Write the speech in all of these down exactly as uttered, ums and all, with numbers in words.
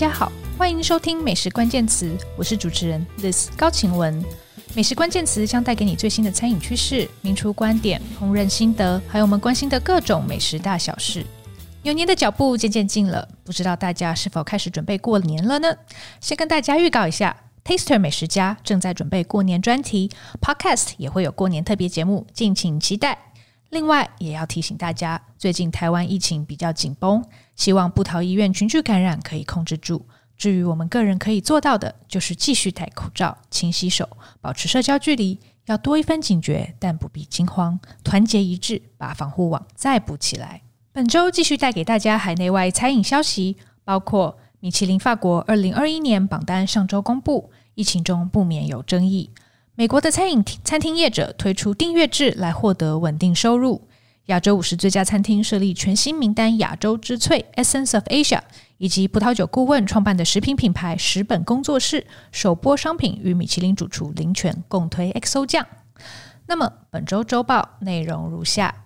家好，欢迎收听美食关键词，我是主持人 Liz 高晴雯。美食关键词将带给你最新的餐饮趋势、名厨观点、烹饪心得，还有我们关心的各种美食大小事。牛年的脚步渐渐近了，不知道大家是否开始准备过年了呢？先跟大家预告一下， Taster 美食家正在准备过年专题， Podcast 也会有过年特别节目，敬请期待。另外也要提醒大家，最近台湾疫情比较紧绷，希望部桃医院群聚感染可以控制住。至于我们个人可以做到的，就是继续戴口罩、勤洗手、保持社交距离，要多一分警觉，但不必惊慌，团结一致，把防护网再补起来。本周继续带给大家海内外餐饮消息，包括米其林法国二零二一年榜单上周公布，疫情中不免有争议。美国的餐饮餐厅业者推出订阅制来获得稳定收入。亚洲五十最佳餐厅设立全新名单亚洲之翠 Essence of Asia， 以及葡萄酒顾问创办的食品品牌十本工作室首播商品与米其林主厨林泉共推 X O 酱。那么本周周报内容如下：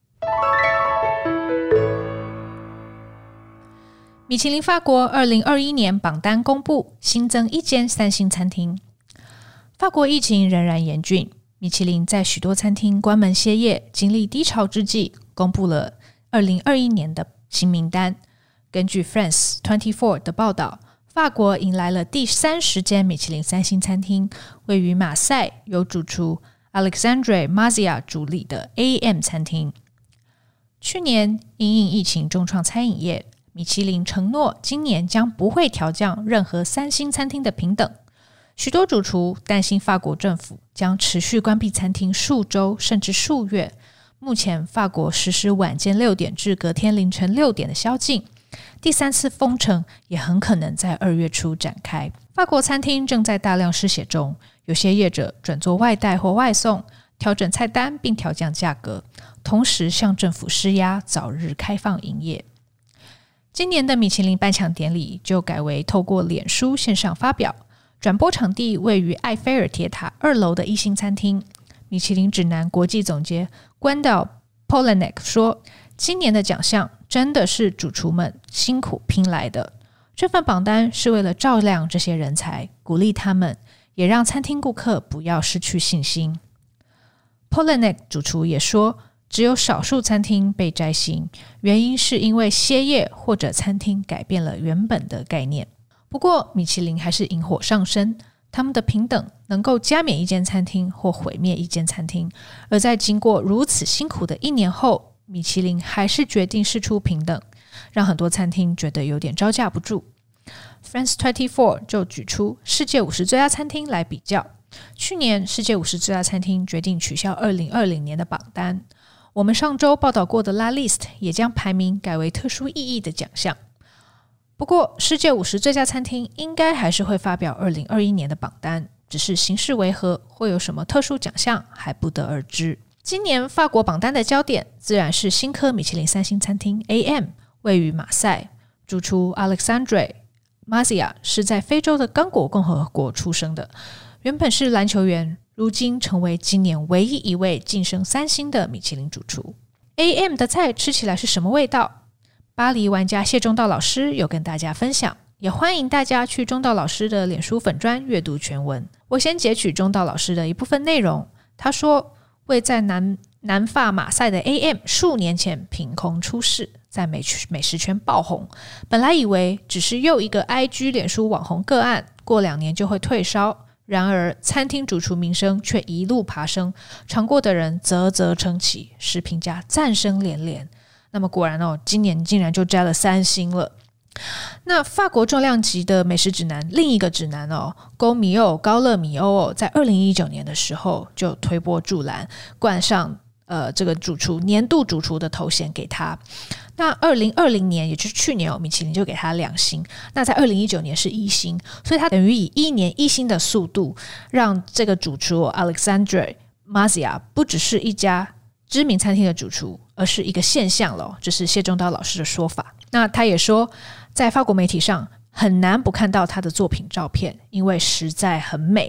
米其林法国二零二一年榜单公布，新增一间三星餐厅。法国疫情仍然严峻，米其林在许多餐厅关门歇业，经历低潮之际，公布了二零二一年的新名单。根据 France 二十四 的报道，法国迎来了第三十间米其林三星餐厅，位于马赛，由主厨 Alexandre Marzia 主理的 A M 餐厅。去年因应疫情重创餐饮业，米其林承诺今年将不会调降任何三星餐厅的评等。许多主厨担心法国政府将持续关闭餐厅数周甚至数月。目前法国实施晚间六点至隔天凌晨六点的宵禁，第三次封城也很可能在二月初展开。法国餐厅正在大量失血中，有些业者转做外带或外送，调整菜单并调降价格，同时向政府施压早日开放营业。今年的米其林颁奖典礼就改为透过脸书线上发表，转播场地位于埃菲尔铁塔二楼的一星餐厅。米其林指南国际总监关岛 Polanek 说，今年的奖项真的是主厨们辛苦拼来的，这份榜单是为了照亮这些人才，鼓励他们，也让餐厅顾客不要失去信心。 Polanek 主厨也说，只有少数餐厅被摘星，原因是因为歇业或者餐厅改变了原本的概念。不过米其林还是引火上身，他们的评等能够加冕一间餐厅或毁灭一间餐厅，而在经过如此辛苦的一年后，米其林还是决定释出评等，让很多餐厅觉得有点招架不住。 France 二十四 就举出世界五十最佳餐厅来比较，去年世界五十最佳餐厅决定取消二零二零年的榜单，我们上周报道过的 La Liste 也将排名改为特殊意义的奖项。不过世界五十最佳餐厅应该还是会发表二零二一年的榜单，只是形式为何，会有什么特殊奖项还不得而知。今年法国榜单的焦点自然是新科米其林三星餐厅 A M， 位于马赛，主厨 Alexandre Marzia 是在非洲的刚果共和国出生的，原本是篮球员，如今成为今年唯一一位晋升三星的米其林主厨。 A M 的菜吃起来是什么味道？巴黎玩家谢中道老师有跟大家分享，也欢迎大家去中道老师的脸书粉专阅读全文。我先截取中道老师的一部分内容，他说，位在 南, 南法马赛的 A M 数年前凭空出世，在 美, 美食圈爆红，本来以为只是又一个 I G 脸书网红个案，过两年就会退烧，然而餐厅主厨名声却一路爬升，尝过的人啧啧称奇，食评家赞声连连。那么果然哦，今年竟然就摘了三星了。那法国重量级的美食指南另一个指南哦，高米欧高勒米欧哦，在二零一九年的时候就推波助澜，冠上呃这个主厨年度主厨的头衔给他。那二零二零年也就是去年哦，米其林就给他两星，那在二零一九年是一星，所以他等于以一年一星的速度，让这个主厨 Alexandre Marzia 不只是一家知名餐厅的主厨，而是一个现象了，这是谢中道老师的说法。那他也说，在法国媒体上很难不看到他的作品照片，因为实在很美哦。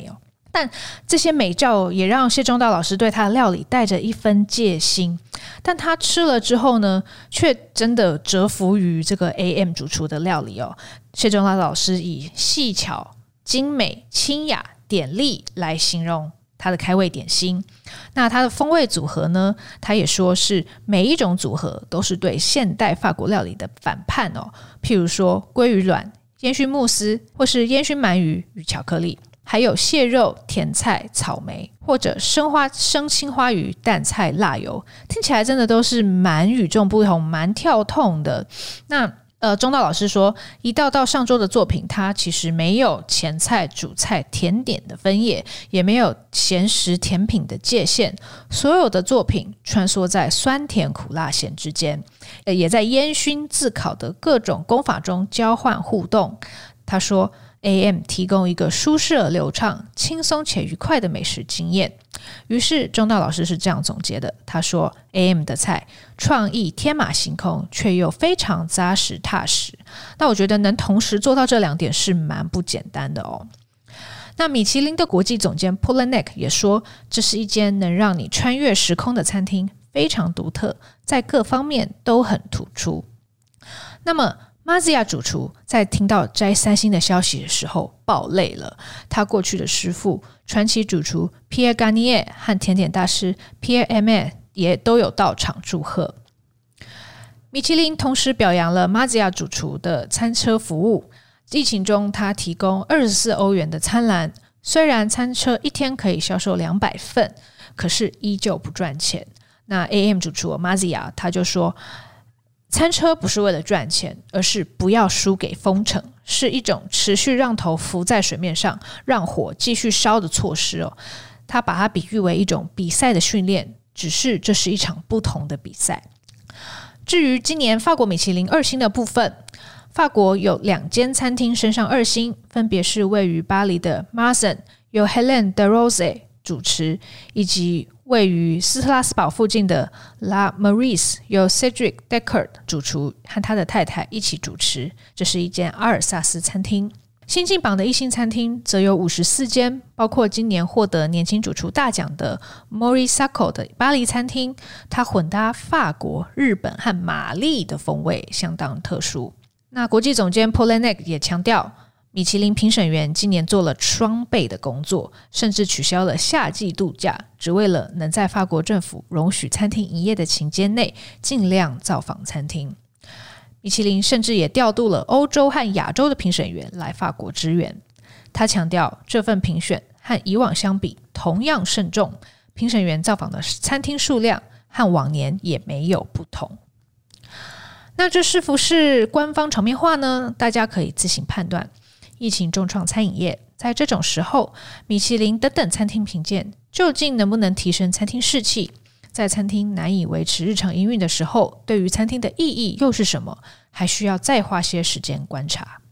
但这些美照也让谢中道老师对他的料理带着一分戒心，但他吃了之后呢，却真的折服于这个 A M 主厨的料理哦。谢中道老师以细巧、精美、清雅、典丽来形容它的开胃点心。那它的风味组合呢，他也说是每一种组合都是对现代法国料理的反叛哦。譬如说鲑鱼卵、烟熏慕斯，或是烟熏鳗鱼与巧克力，还有蟹肉、甜菜、草莓，或者生花生青花鱼、淡菜、辣油，听起来真的都是蛮与众不同、蛮跳痛的。那呃，中道老师说，一道道上桌的作品，它其实没有前菜、主菜、甜点的分野，也没有咸食甜品的界限，所有的作品穿梭在酸甜苦辣咸之间，也在烟熏自烤的各种工法中交换互动。他说A M 提供一个舒适而流畅、轻松且愉快的美食经验。于是中道老师是这样总结的，他说 A M 的菜创意天马行空，却又非常扎实踏实。那我觉得能同时做到这两点是蛮不简单的哦。那米其林的国际总监 Poulenec 也说，这是一间能让你穿越时空的餐厅，非常独特，在各方面都很突出。那么Mazia 主厨在听到摘三星的消息的时候爆泪了，他过去的师傅传奇主厨 Pierre Garnier 和甜点大师 Pierre Hermé 也都有到场祝贺。米其林同时表扬了 Mazia 主厨的餐车服务，疫情中他提供二十四欧元的餐篮，虽然餐车一天可以销售两百份，可是依旧不赚钱。那 A M 主厨 Mazia 他就说，餐车不是为了赚钱，而是不要输给封城，是一种持续让头浮在水面上，让火继续烧的措施哦。他把它比喻为一种比赛的训练，只是这是一场不同的比赛。至于今年法国米其林二星的部分，法国有两间餐厅升上二星，分别是位于巴黎的 Marsan 由 Hélène Desrosiers 主持，以及位于斯特拉斯堡附近的 La Maurice 由 Cédric Decker 主厨和他的太太一起主持，这是一间阿尔萨斯餐厅。新晋榜的一星餐厅则有五十四间，包括今年获得年轻主厨大奖的 Morissaco 的巴黎餐厅，它混搭法国、日本和玛丽的风味，相当特殊。那国际总监 Poulenec 也强调，米其林评审员今年做了双倍的工作，甚至取消了夏季度假，只为了能在法国政府容许餐厅营业的期间内尽量造访餐厅。米其林甚至也调度了欧洲和亚洲的评审员来法国支援。他强调，这份评选和以往相比同样慎重，评审员造访的餐厅数量和往年也没有不同。那这是不是官方场面话呢？大家可以自行判断。疫情重创餐饮业，在这种时候，米其林等等餐厅评鉴究竟能不能提升餐厅士气？在餐厅难以维持日常营运的时候，对于餐厅的意义又是什么？还需要再花些时间观察。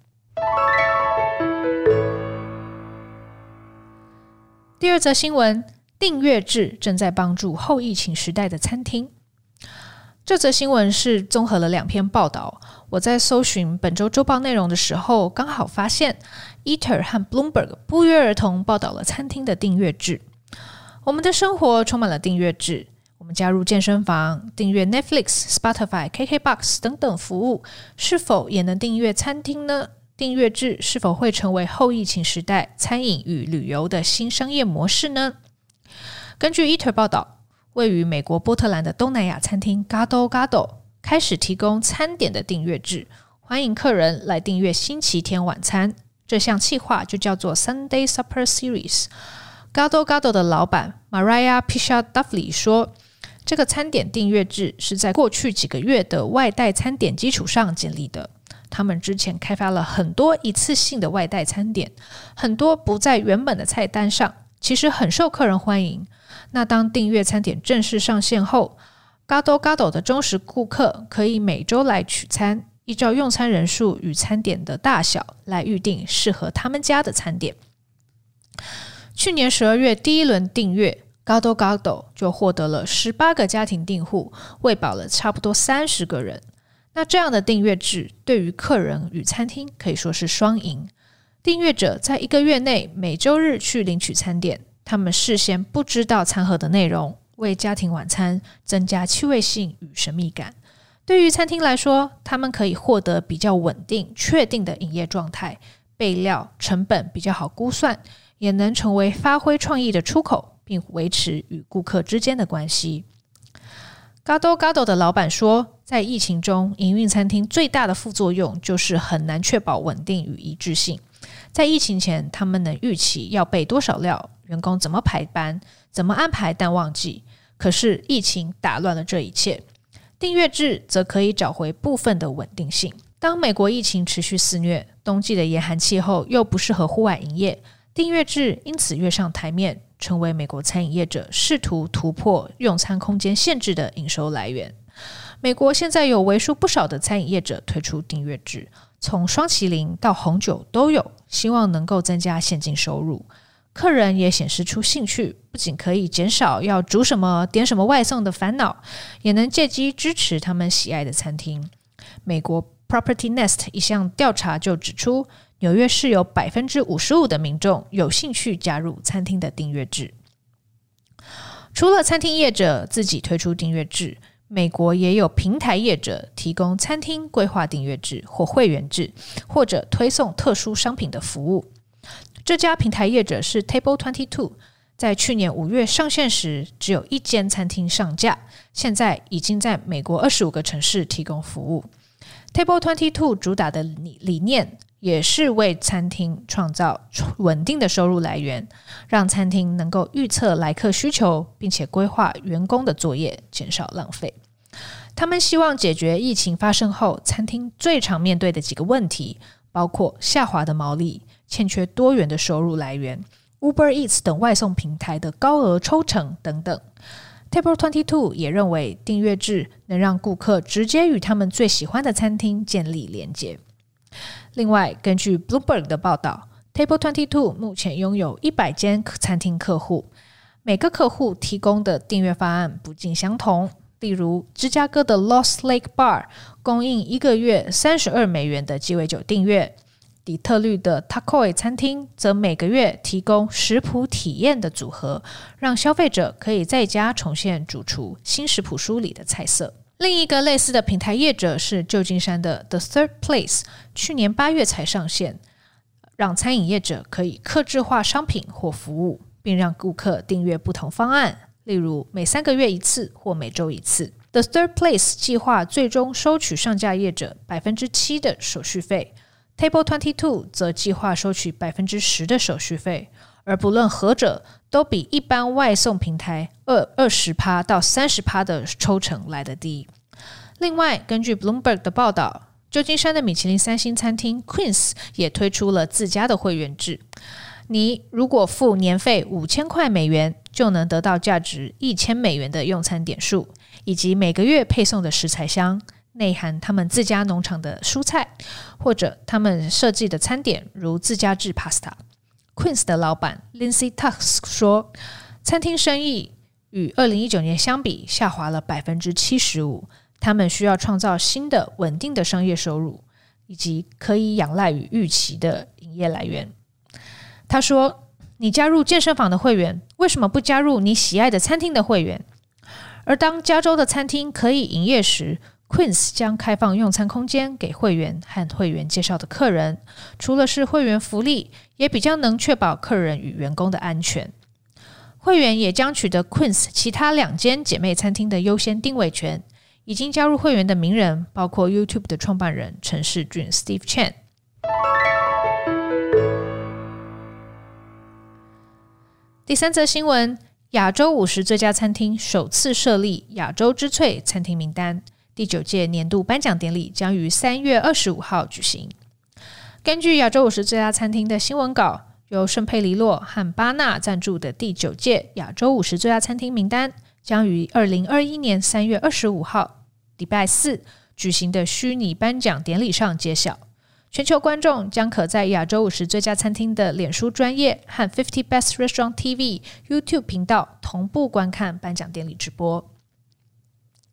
第二则新闻，订阅制正在帮助后疫情时代的餐厅。这则新闻是综合了两篇报道，我在搜寻本周周报内容的时候，刚好发现 Eater 和 Bloomberg 不约而同报道了餐厅的订阅制。我们的生活充满了订阅制，我们加入健身房，订阅 Netflix、Spotify、K K B O X 等等服务，是否也能订阅餐厅呢？订阅制是否会成为后疫情时代餐饮与旅游的新商业模式呢？根据 Eater 报道，位于美国波特兰的东南亚餐厅 Gado Gado 开始提供餐点的订阅制，欢迎客人来订阅星期天晚餐。这项企划就叫做 Sunday Supper Series。Gado Gado 的老板 Mariah Pichard-Duffy 说，这个餐点订阅制是在过去几个月的外带餐点基础上建立的。他们之前开发了很多一次性的外带餐点，很多不在原本的菜单上，其实很受客人欢迎。那当订阅餐点正式上线后， Gado Gado 的忠实顾客可以每周来取餐，依照用餐人数与餐点的大小来预定适合他们家的餐点。去年十二月第一轮订阅 Gado Gado 就获得了十八个家庭订户，喂饱了差不多三十个人。那这样的订阅制对于客人与餐厅可以说是双赢。 订阅者在一个月内每周日去领取餐点，他们事先不知道餐盒的内容，为家庭晚餐增加趣味性与神秘感。对于餐厅来说，他们可以获得比较稳定确定的营业状态，备料成本比较好估算，也能成为发挥创意的出口，并维持与顾客之间的关系。Gado Gado 的老板说，在疫情中，营运餐厅最大的副作用就是很难确保稳定与一致性。在疫情前，他们能预期要备多少料，员工怎么排班，怎么安排淡旺季。可是疫情打乱了这一切，订阅制则可以找回部分的稳定性。当美国疫情持续肆虐，冬季的严寒气候又不适合户外营业，订阅制因此跃上台面，成为美国餐饮业者试图突破用餐空间限制的营收来源。美国现在有为数不少的餐饮业者推出订阅制，从双麒麟到红酒都有，希望能够增加现金收入。客人也显示出兴趣，不仅可以减少要煮什么点什么外送的烦恼，也能借机支持他们喜爱的餐厅。美国 Property Nest 一项调查就指出，纽约市有 百分之五十五 的民众有兴趣加入餐厅的订阅制。除了餐厅业者自己推出订阅制，美国也有平台业者提供餐厅规划订阅制或会员制，或者推送特殊商品的服务。这家平台业者是 Table 二十二，在去年五月上线时只有一间餐厅上架，现在已经在美国二十五个城市提供服务。Table 二十二主打的理念也是为餐厅创造稳定的收入来源，让餐厅能够预测来客需求，并且规划员工的作业，减少浪费。他们希望解决疫情发生后餐厅最常面对的几个问题，包括下滑的毛利、欠缺多元的收入来源、Uber Eats 等外送平台的高额抽成等等。Table 二十二也认为订阅制能让顾客直接与他们最喜欢的餐厅建立连结。另外，根据 Bloomberg 的报道， Table 二十二目前拥有一百间餐厅客户，每个客户提供的订阅方案不尽相同。例如，芝加哥的 Lost Lake Bar 供应一个月三十二美元的鸡尾酒订阅，底特律的 Takoy 餐厅则每个月提供食谱体验的组合，让消费者可以在家重现主厨新食谱书里的菜色。另一个类似的平台业者是旧金山的 The Third Place， 去年八月才上线，让餐饮业者可以客制化商品或服务，并让顾客订阅不同方案，例如每三个月一次或每周一次。The Third Place 计划最终收取上架业者 百分之七 的手续费， Table 二十二则计划收取 百分之十 的手续费，而不论何者都比一般外送平台 百分之二十 到 百分之三十 的抽成来得低。另外，根据 Bloomberg 的报道，旧金山的米其林三星餐厅 Queen's 也推出了自家的会员制。你如果付年费五千块美元，就能得到价值一千美元的用餐点数，以及每个月配送的食材箱，内含他们自家农场的蔬菜，或者他们设计的餐点，如自家制 pasta。Queen's 的老板 Lindsay Tusk 说，餐厅生意与二零一九年相比下滑了 百分之七十五， 他们需要创造新的稳定的商业收入，以及可以仰赖与预期的营业来源。他说，你加入健身房的会员，为什么不加入你喜爱的餐厅的会员？而当加州的餐厅可以营业时， Queen's 将开放用餐空间给会员和会员介绍的客人，除了是会员福利，也比较能确保客人与员工的安全。会员也将取得 Queen's 其他两间姐妹餐厅的优先定位权。已经加入会员的名人包括 YouTube 的创办人陈世俊 Steve Chen。 第三则新闻，亚洲五十最佳餐厅首次设立亚洲之翠餐厅名单，第九届年度颁奖典礼将于三月二十五号举行。根据亚洲五十最佳餐厅的新闻稿，由圣佩里洛和巴纳赞助的第九届亚洲五十最佳餐厅名单将于二零二一年三月二十五号礼拜四举行的虚拟颁奖典礼上揭晓。全球观众将可在亚洲五十最佳餐厅的脸书专页和 五十 Best Restaurant T V YouTube 频道同步观看颁奖典礼直播。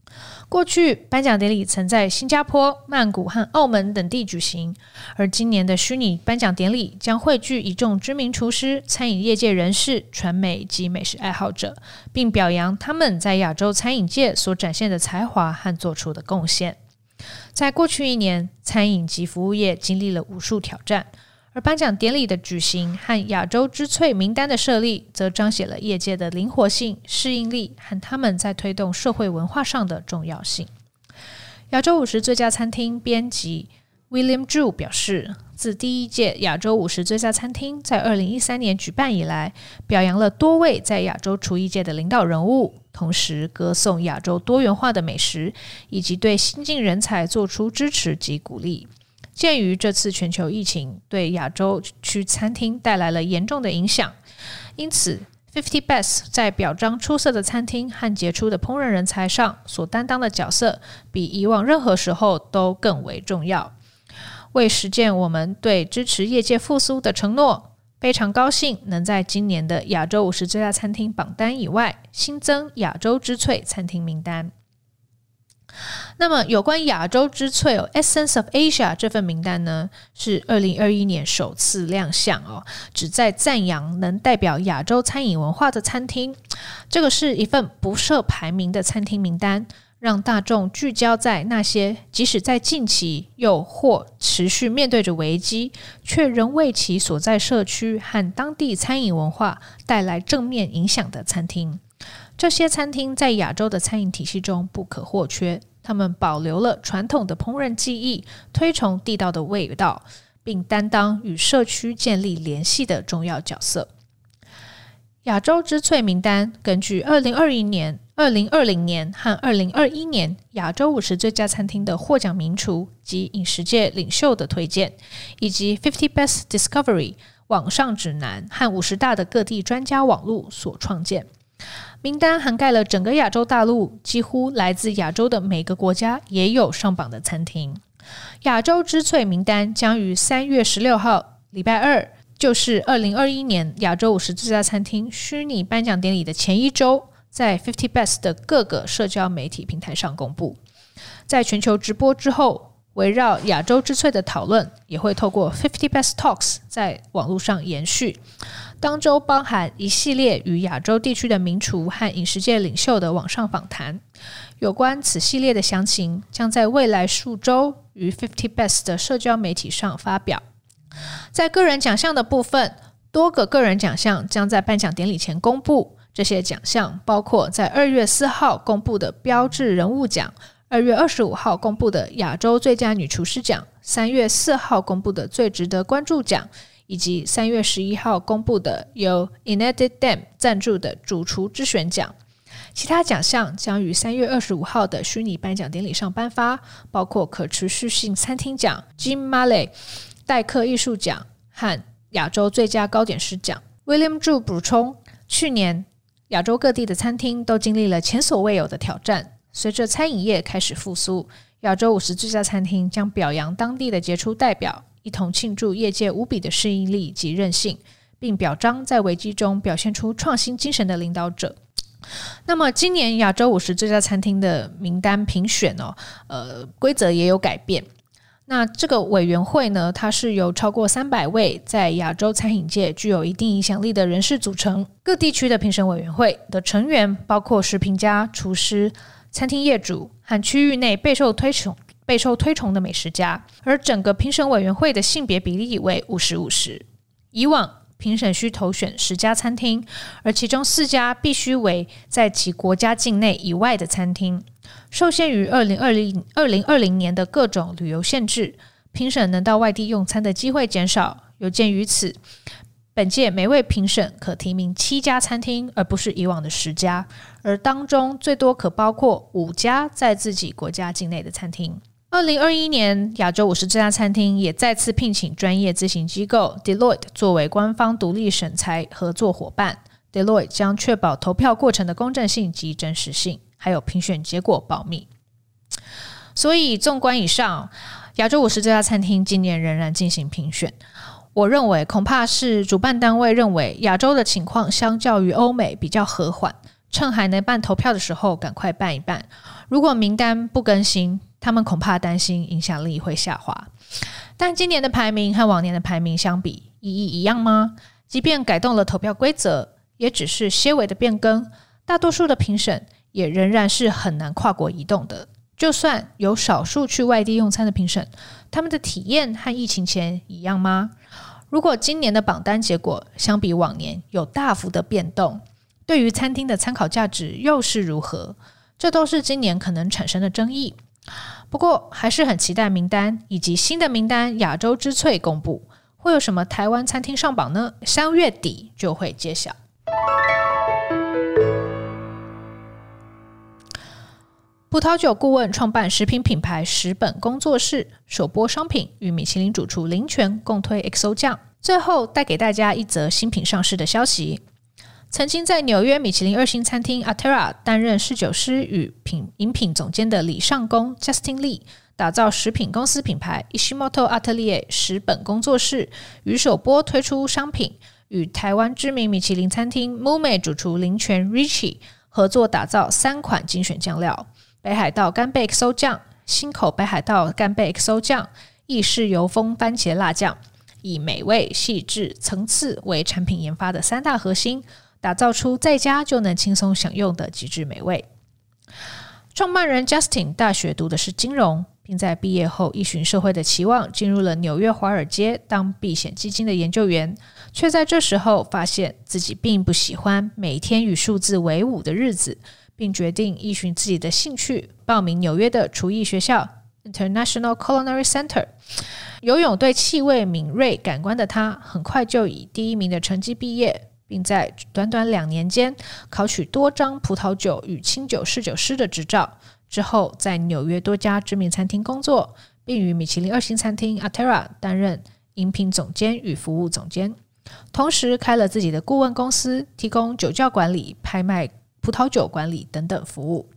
过去颁奖典礼曾在新加坡、曼谷和澳门等地举行，而今年的虚拟颁奖典礼将汇聚一众知名厨师、餐饮业界人士、传媒及美食爱好者，并表扬他们在亚洲餐饮界所展现的才华和做出的贡献。在过去一年，餐饮及服务业经历了无数挑战，而颁奖典礼的举行和亚洲之翠名单的设立，则彰显了业界的灵活性、适应力和他们在推动社会文化上的重要性。亚洲五十最佳餐厅编辑 William Zhu 表示，自第一届亚洲五十最佳餐厅在二零一三年举办以来，表扬了多位在亚洲厨艺界的领导人物，同时歌颂亚洲多元化的美食，以及对新进人才做出支持及鼓励。鉴于这次全球疫情对亚洲区餐厅带来了严重的影响，因此 五十 Best 在表彰出色的餐厅和杰出的烹饪人才上所担当的角色，比以往任何时候都更为重要。为实践我们对支持业界复苏的承诺，非常高兴能在今年的亚洲五十最佳餐厅榜单以外，新增亚洲之翠餐厅名单。那么有关亚洲之翠、哦、Essence of Asia 这份名单呢，是二零二一年首次亮相哦，旨在赞扬能代表亚洲餐饮文化的餐厅。这个是一份不设排名的餐厅名单，让大众聚焦在那些即使在近期又或持续面对着危机，却仍为其所在社区和当地餐饮文化带来正面影响的餐厅。这些餐厅在亚洲的餐饮体系中不可或缺，他们保留了传统的烹饪技艺，推崇地道的味道，并担当与社区建立联系的重要角色。亚洲之翠名单根据二零二零年、二零二零年和二零二一年亚洲五十最佳餐厅的获奖名厨及饮食界领袖的推荐，以及五十 Best Discovery 网上指南和五十大的各地专家网路所创建。名单涵盖了整个亚洲大陆，几乎来自亚洲的每个国家也有上榜的餐厅。亚洲之翠名单将于三月十六号礼拜二，就是二零二一年亚洲五十最佳餐厅虚拟颁奖典礼的前一周，在五十 Best 的各个社交媒体平台上公布。在全球直播之后，围绕亚洲之翠的讨论也会透过五十 Best Talks 在网络上延续。当周包含一系列与亚洲地区的名厨和饮食界领袖的网上访谈。有关此系列的详情将在未来数周于五十 Best 的社交媒体上发表。在个人奖项的部分，多个个人奖项将在颁奖典礼前公布。这些奖项包括在二月四号公布的标志人物奖，二月二十五号公布的亚洲最佳女厨师奖，三月四号公布的最值得关注奖，以及三月十一号公布的由 United Dam 赞助的主厨之选奖。其他奖项将于三月二十五号的虚拟颁奖典礼上颁发，包括可持续性餐厅奖 Jim Maley 待客艺术奖和亚洲最佳糕点师奖。 William Zhu 补充，去年亚洲各地的餐厅都经历了前所未有的挑战，随着餐饮业开始复苏，亚洲五十最佳餐厅将表扬当地的杰出代表，一同庆祝业界无比的适应力及韧性，并表彰在危机中表现出创新精神的领导者。那么今年亚洲五十最佳餐厅的名单评选哦，呃，规则也有改变。那这个委员会呢，它是由超过三百位在亚洲餐饮界具有一定影响力的人士组成。各地区的评审委员会的成员包括食评家、厨师、餐厅业主和区域内备受推崇备受推崇的美食家，而整个评审委员会的性别比例为五十五十。以往评审需投选十家餐厅，而其中四家必须为在其国家境内以外的餐厅。受限于二零二零年的各种旅游限制，评审能到外地用餐的机会减少。有鉴于此，本届每位评审可提名七家餐厅，而不是以往的十家，而当中最多可包括五家在自己国家境内的餐厅。二零二一年亚洲五十这家餐厅也再次聘请专业咨询机构 Deloitte 作为官方独立审裁合作伙伴。 Deloitte 将确保投票过程的公正性及真实性，还有评选结果保密。所以纵观以上，亚洲五十这家餐厅今年仍然进行评选。我认为恐怕是主办单位认为亚洲的情况相较于欧美比较和缓， 趁还能办投票的时候赶快办一办，如果名单不更新，他们恐怕担心影响力会下滑。但今年的排名和往年的排名相比，意义一样吗？即便改动了投票规则，也只是些微的变更，大多数的评审也仍然是很难跨国移动的。就算有少数去外地用餐的评审，他们的体验和疫情前一样吗？如果今年的榜单结果相比往年有大幅的变动，对于餐厅的参考价值又是如何？这都是今年可能产生的争议。不过还是很期待名单以及新的名单亚洲之翠公布，会有什么台湾餐厅上榜呢？三月底就会揭晓。葡萄酒顾问创办食品品牌十本工作室，首播商品与米其林主厨林泉共推 X O 酱。最后带给大家一则新品上市的消息。曾经在纽约米其林二星餐厅 Atera 担任侍酒师与品饮品总监的李尚宫 Justin Lee 打造食品公司品牌 Ishimoto Atelier 十本工作室，与首播推出商品，与台湾知名米其林餐厅 Mume 主厨林泉 Richie 合作打造三款精选酱料：北海道干贝 X O 酱、新口北海道干贝 X O 酱、意式油封番茄辣酱，以美味、细致、层次为产品研发的三大核心，打造出在家就能轻松享用的极致美味。创办人 Justin 大学读的是金融，并在毕业后依循社会的期望进入了纽约华尔街当避险基金的研究员，却在这时候发现自己并不喜欢每天与数字为伍的日子，并决定依循自己的兴趣报名纽约的厨艺学校 International Culinary Center。 拥有对气味敏锐感官的他，很快就以第一名的成绩毕业，并在短短两年间考取多张葡萄酒与清酒侍酒师的执照，之后在纽约多家知名餐厅工作，并于米其林二星餐厅 Atera 担任饮品总监与服务总监，同时开了自己的顾问公司，提供酒窖管理、拍卖、葡萄酒管理等等服务。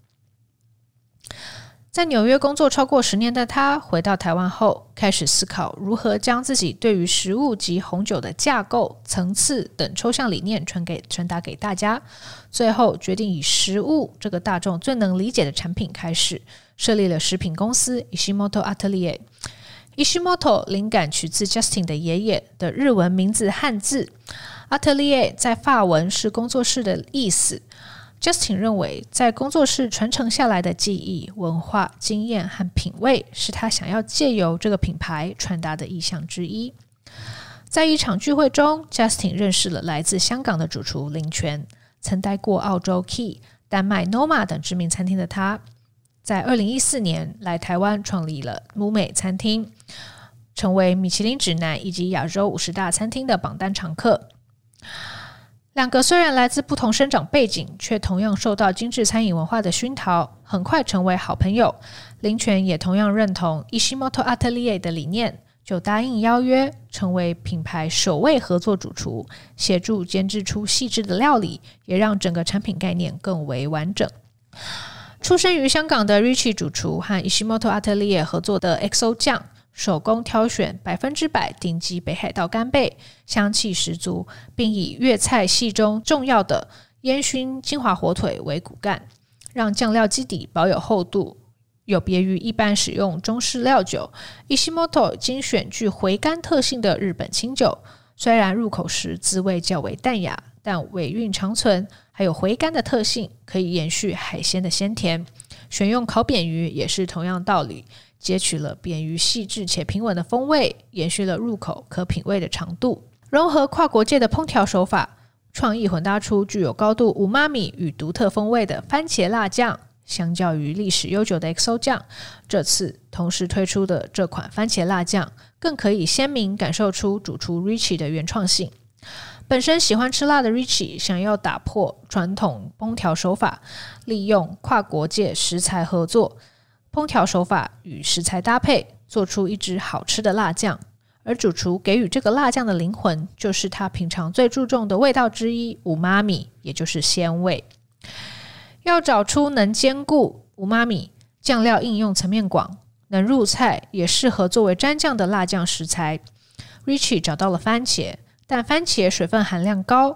在纽约工作超过十年的他，回到台湾后，开始思考如何将自己对于食物及红酒的架构、层次等抽象理念传给传达给大家。最后决定以食物这个大众最能理解的产品开始，设立了食品公司 Ishimoto Atelier。 Ishimoto 灵感取自 Justin 的爷爷的日文名字汉字， Atelier 在法文是工作室的意思。Justin 认为，在工作室传承下来的记忆、文化、经验和品味，是他想要借由这个品牌传达的意象之一。在一场聚会中， Justin 认识了来自香港的主厨林泉，曾待过澳洲 Key、丹麦 Noma 等知名餐厅的他，在二零一四年来台湾创立了 Mume 餐厅，成为米其林指南以及亚洲五十大餐厅的榜单常客。两个虽然来自不同生长背景，却同样受到精致餐饮文化的熏陶，很快成为好朋友。林泉也同样认同 Ishimoto Atelier 的理念，就答应邀约，成为品牌首位合作主厨，协助监制出细致的料理，也让整个产品概念更为完整。出生于香港的 Richie 主厨和 Ishimoto Atelier 合作的 X O 酱，手工挑选百分之百顶级北海道干贝，香气十足，并以粤菜系中重要的烟熏金华火腿为骨干，让酱料基底保有厚度。有别于一般使用中式料酒， Ishimoto 精选具回甘特性的日本清酒，虽然入口时滋味较为淡雅，但尾韵长存，还有回甘的特性，可以延续海鲜的鲜甜。选用烤扁鱼也是同样道理，截取了扁鱼细致且平稳的风味，延续了入口可品味的长度。融合跨国界的烹调手法，创意混搭出具有高度无妈咪与独特风味的番茄辣酱。相较于历史悠久的 X O 酱，这次同时推出的这款番茄辣酱更可以鲜明感受出主厨 Richie 的原创性。本身喜欢吃辣的 Richie 想要打破传统烹调手法，利用跨国界食材合作，烹调手法与食材搭配，做出一支好吃的辣酱。而主厨给予这个辣酱的灵魂，就是他平常最注重的味道之一——五妈咪，也就是鲜味。要找出能兼顾五妈咪，酱料应用层面广，能入菜也适合作为蘸酱的辣酱食材。 Richie 找到了番茄，但番茄水分含量高，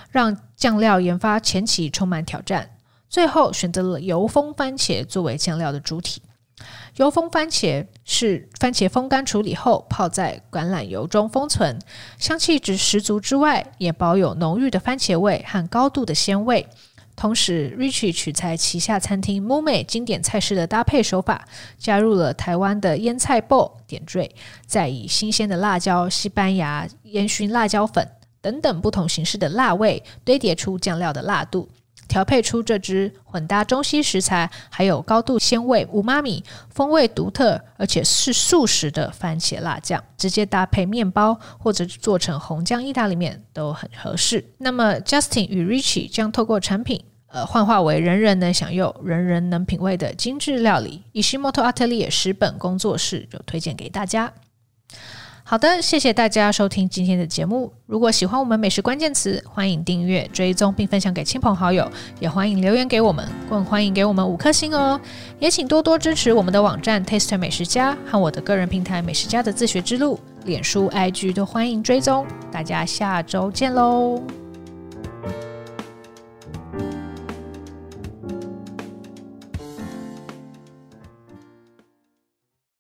让酱料研发前期充满挑战。最后选择了油封番茄作为酱料的主体。油封番茄是番茄风干处理后泡在橄榄油中封存，香气值十足之外，也保有浓郁的番茄味和高度的鲜味。同时 Richie 取材旗下餐厅 Mume 经典菜式的搭配手法，加入了台湾的腌菜爆点缀，再以新鲜的辣椒、西班牙烟熏辣椒粉等等不同形式的辣味堆叠出酱料的辣度，调配出这支混搭中西食材还有高度鲜味无妈咪风味独特而且是素食的番茄辣酱，直接搭配面包或者做成红酱意大利面都很合适。那么 Justin 与 Richie 将透过产品呃，幻化为人人能享用人人能品味的精致料理， Ishimoto Atelier 食本工作室就推荐给大家。好的，谢谢大家收听今天的节目。如果喜欢我们美食关键词，欢迎订阅、追踪并分享给亲朋好友，也欢迎留言给我们，更欢迎给我们五颗星哦。也请多多支持我们的网站 Taster 美食家和我的个人平台美食家的自学之路，脸书 I G 都欢迎追踪。大家下周见喽。